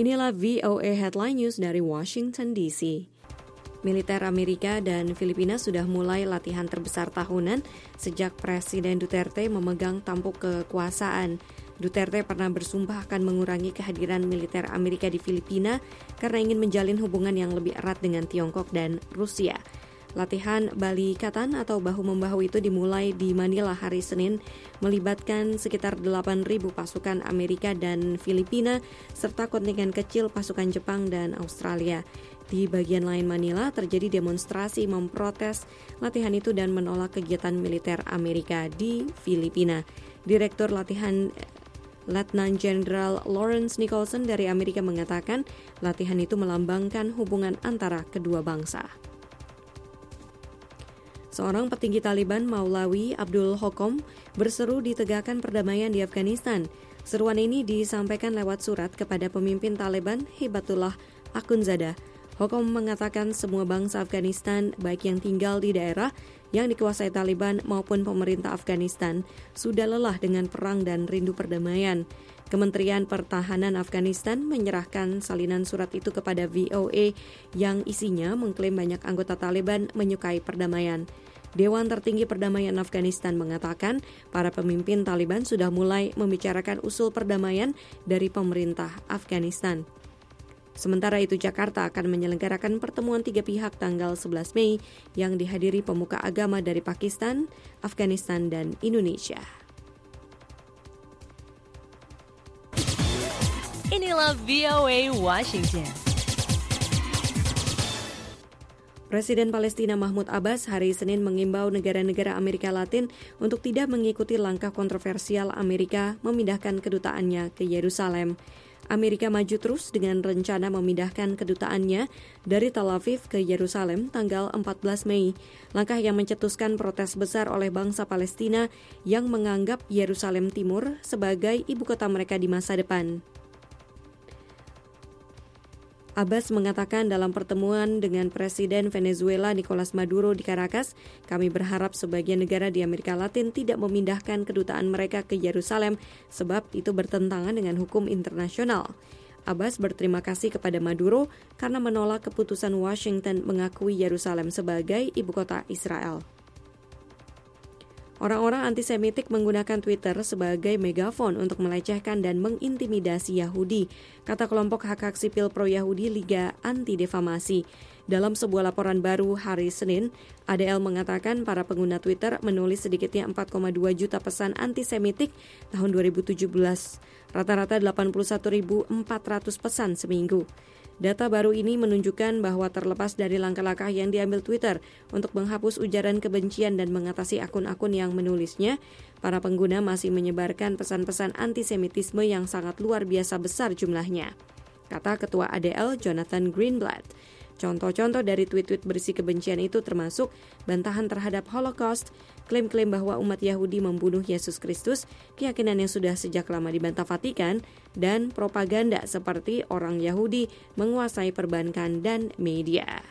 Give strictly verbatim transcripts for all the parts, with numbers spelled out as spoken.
Inilah V O A Headline News dari Washington D C. Militer Amerika dan Filipina sudah mulai latihan terbesar tahunan sejak Presiden Duterte memegang tampuk kekuasaan. Duterte pernah bersumpah akan mengurangi kehadiran militer Amerika di Filipina karena ingin menjalin hubungan yang lebih erat dengan Tiongkok dan Rusia. Latihan Balikatan atau bahu-membahu itu dimulai di Manila hari Senin, melibatkan sekitar delapan ribu pasukan Amerika dan Filipina, serta kontingen kecil pasukan Jepang dan Australia. Di bagian lain Manila terjadi demonstrasi memprotes latihan itu dan menolak kegiatan militer Amerika di Filipina. Direktur latihan Letnan Jenderal Lawrence Nicholson dari Amerika mengatakan latihan itu melambangkan hubungan antara kedua bangsa. Seorang petinggi Taliban, Maulawi Abdul Hokom, berseru ditegakkan perdamaian di Afghanistan. Seruan ini disampaikan lewat surat kepada pemimpin Taliban, Hibatullah Akhundzada. Hokom mengatakan semua bangsa Afghanistan, baik yang tinggal di daerah yang dikuasai Taliban maupun pemerintah Afghanistan, sudah lelah dengan perang dan rindu perdamaian. Kementerian Pertahanan Afghanistan menyerahkan salinan surat itu kepada V O A yang isinya mengklaim banyak anggota Taliban menyukai perdamaian. Dewan Tertinggi Perdamaian Afghanistan mengatakan para pemimpin Taliban sudah mulai membicarakan usul perdamaian dari pemerintah Afghanistan. Sementara itu, Jakarta akan menyelenggarakan pertemuan tiga pihak tanggal sebelas Mei yang dihadiri pemuka agama dari Pakistan, Afghanistan, dan Indonesia. Inilah V O A Washington. Presiden Palestina Mahmud Abbas hari Senin mengimbau negara-negara Amerika Latin untuk tidak mengikuti langkah kontroversial Amerika memindahkan kedutaannya ke Yerusalem. Amerika maju terus dengan rencana memindahkan kedutaannya dari Tel Aviv ke Yerusalem tanggal empat belas Mei. Langkah yang mencetuskan protes besar oleh bangsa Palestina yang menganggap Yerusalem Timur sebagai ibu kota mereka di masa depan. Abbas mengatakan dalam pertemuan dengan Presiden Venezuela Nicolas Maduro di Caracas, kami berharap sebagian negara di Amerika Latin tidak memindahkan kedutaan mereka ke Yerusalem sebab itu bertentangan dengan hukum internasional. Abbas berterima kasih kepada Maduro karena menolak keputusan Washington mengakui Yerusalem sebagai ibu kota Israel. Orang-orang antisemitik menggunakan Twitter sebagai megafon untuk melecehkan dan mengintimidasi Yahudi, kata kelompok hak-hak sipil pro-Yahudi Liga Anti-Defamasi. Dalam sebuah laporan baru hari Senin, A D L mengatakan para pengguna Twitter menulis sedikitnya empat koma dua juta pesan antisemitik tahun dua ribu tujuh belas, rata-rata delapan puluh satu ribu empat ratus pesan seminggu. Data baru ini menunjukkan bahwa terlepas dari langkah-langkah yang diambil Twitter untuk menghapus ujaran kebencian dan mengatasi akun-akun yang menulisnya, para pengguna masih menyebarkan pesan-pesan antisemitisme yang sangat luar biasa besar jumlahnya, kata Ketua A D L Jonathan Greenblatt. Contoh-contoh dari tweet-tweet berisi kebencian itu termasuk bantahan terhadap Holocaust, klaim-klaim bahwa umat Yahudi membunuh Yesus Kristus, keyakinan yang sudah sejak lama dibantah Vatikan, dan propaganda seperti orang Yahudi menguasai perbankan dan media.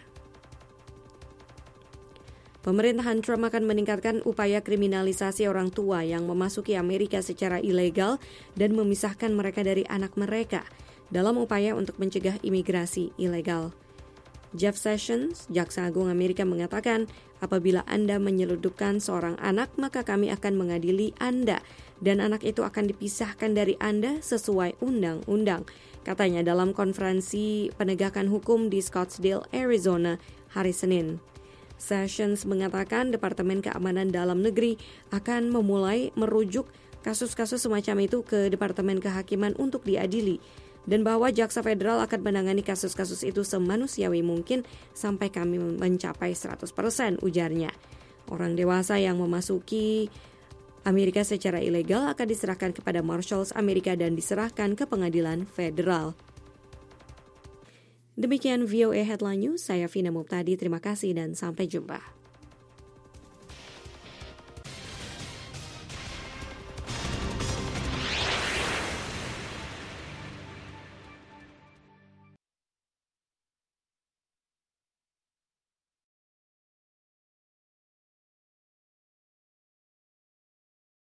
Pemerintahan Trump akan meningkatkan upaya kriminalisasi orang tua yang memasuki Amerika secara ilegal dan memisahkan mereka dari anak mereka dalam upaya untuk mencegah imigrasi ilegal. Jeff Sessions, Jaksa Agung Amerika mengatakan, apabila Anda menyelundupkan seorang anak, maka kami akan mengadili Anda dan anak itu akan dipisahkan dari Anda sesuai undang-undang, katanya dalam konferensi penegakan hukum di Scottsdale, Arizona, hari Senin. Sessions mengatakan Departemen Keamanan Dalam Negeri akan memulai merujuk kasus-kasus semacam itu ke Departemen Kehakiman untuk diadili, dan bahwa Jaksa Federal akan menangani kasus-kasus itu semanusiawi mungkin sampai kami mencapai seratus persen, ujarnya. Orang dewasa yang memasuki Amerika secara ilegal akan diserahkan kepada Marshals Amerika dan diserahkan ke pengadilan federal. Demikian V O A Headline News, saya Vina Muptadi, terima kasih dan sampai jumpa.